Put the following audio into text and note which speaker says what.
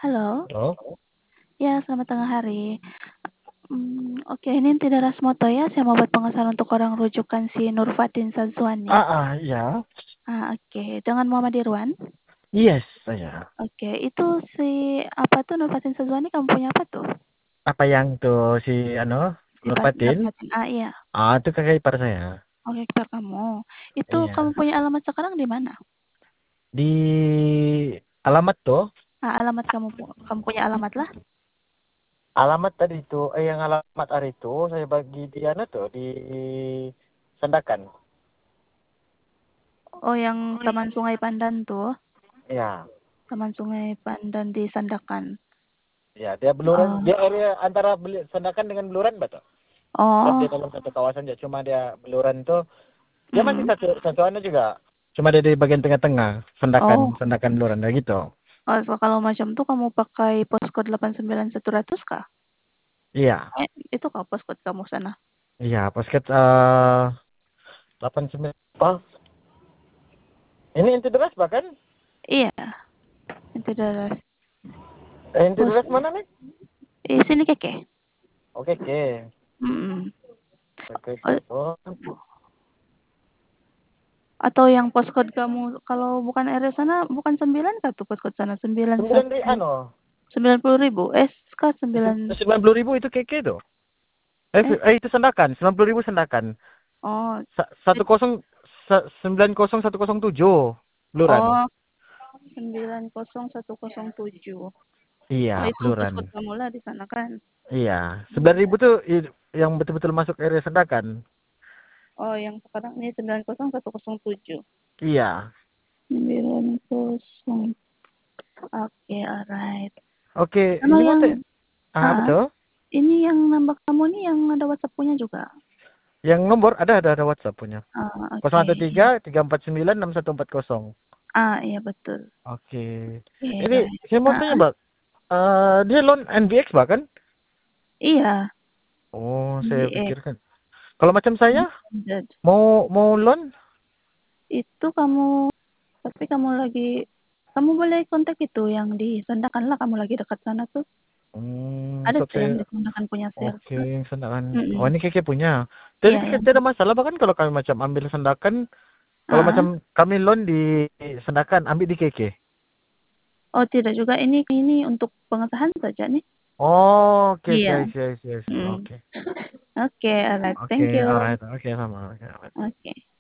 Speaker 1: Halo,
Speaker 2: Halo?
Speaker 1: ya selamat tengah hari. Oke, ini Tidak Rasmoto ya, saya mau buat pengesahan untuk orang rujukan si Nurfatin Sazwani.
Speaker 2: Ya.
Speaker 1: Oke, dengan Muhammad Irwan.
Speaker 2: Yes, saya.
Speaker 1: Oke, itu si apa tuh Nurfatin Sazwani kamu punya apa tuh?
Speaker 2: Apa yang tuh si
Speaker 1: Si
Speaker 2: Nurfatin?
Speaker 1: Nurfatin, iya.
Speaker 2: Itu kakak ipar saya.
Speaker 1: Oke, kita kamu. Itu kamu
Speaker 2: Iya.
Speaker 1: punya alamat sekarang di mana?
Speaker 2: Di alamat tuh,
Speaker 1: Alamat kamu punya alamat lah.
Speaker 2: alamat tadi itu, yang alamat hari itu saya bagi di tuh di Sandakan.
Speaker 1: Oh, yang Taman Sungai Pandan tuh.
Speaker 2: Ya.
Speaker 1: Taman Sungai Pandan di Sandakan.
Speaker 2: Ya, dia Beluran,
Speaker 1: Oh,
Speaker 2: dia area antara Sandakan dengan Beluran, betul. Dan
Speaker 1: oh,
Speaker 2: dia dalam satu kawasan ya, cuma dia Beluran tuh dia masih
Speaker 1: mm.
Speaker 2: satu juga. Cuma dia di bagian tengah-tengah, Sandakan,
Speaker 1: Oh.
Speaker 2: Sandakan Beluran gitu.
Speaker 1: Kalau macam tuh kamu pakai postcode 89100 kah?
Speaker 2: Iya.
Speaker 1: Itu kah postcode kamu sana?
Speaker 2: Iya, basket 89. Oh, ini inti deras bahkan?
Speaker 1: Iya, itu daerah
Speaker 2: Inti
Speaker 1: pos.
Speaker 2: deras mana nih?
Speaker 1: Sini keke.
Speaker 2: Oke, oke.
Speaker 1: Mm-mm.
Speaker 2: Oke, oke.
Speaker 1: Oh,
Speaker 2: Oh,
Speaker 1: atau yang postcode kamu kalau bukan area sana bukan 9 kah tuh postcode sana
Speaker 2: 9 di
Speaker 1: 90.000 kah 9
Speaker 2: 90.000 itu keke tuh.
Speaker 1: eh
Speaker 2: Itu Sandakan, 90.000 Sandakan.
Speaker 1: oh
Speaker 2: 10107 Beluran.
Speaker 1: oh 90107. Oh,
Speaker 2: Iya,
Speaker 1: itu postcode
Speaker 2: Beluran.
Speaker 1: kamu lah di sana kan.
Speaker 2: Iya, 9.000 tuh yang betul-betul masuk area Sandakan.
Speaker 1: Oh, yang sekarang ini 90107.
Speaker 2: Iya.
Speaker 1: 90. Oke, alright.
Speaker 2: Oke,
Speaker 1: Sama
Speaker 2: ini
Speaker 1: yang
Speaker 2: mah betul.
Speaker 1: ini yang nambah kamu nih yang ada WhatsApp punya juga.
Speaker 2: Yang nomor ada WhatsApp punya.
Speaker 1: Oke.
Speaker 2: 013 349 6140.
Speaker 1: Iya betul.
Speaker 2: Oke.
Speaker 1: Oke,
Speaker 2: Ini
Speaker 1: right.
Speaker 2: saya mau tanya, Mbak. Dia loan NBX bahkan?
Speaker 1: Iya,
Speaker 2: Oh, saya
Speaker 1: NDX.
Speaker 2: pikirkan. Kalau macam saya mau loan?
Speaker 1: Itu kamu, tapi kamu boleh kontak itu yang di Sandakan lah, kamu lagi dekat sana tuh. Ada
Speaker 2: Sok
Speaker 1: tuh yang di
Speaker 2: saya.
Speaker 1: Sandakan punya sales.
Speaker 2: Oke, yang Sandakan. Oh,
Speaker 1: Mm-mm.
Speaker 2: ini keke punya. Jadi
Speaker 1: Iya, yang
Speaker 2: tidak ada masalah bahkan kalau kami macam ambil Sandakan, kalau
Speaker 1: ah.
Speaker 2: macam kami loan di Sandakan, ambil di keke.
Speaker 1: Oh, tidak juga, ini untuk pengesahan saja nih.
Speaker 2: Oh, oke,
Speaker 1: Iya.
Speaker 2: oke, oke, oke,
Speaker 1: Mm.
Speaker 2: oke.
Speaker 1: Oke, alright.
Speaker 2: Oke,
Speaker 1: Thank you.
Speaker 2: alright. Oke, sama. Oke, alright.
Speaker 1: Oke.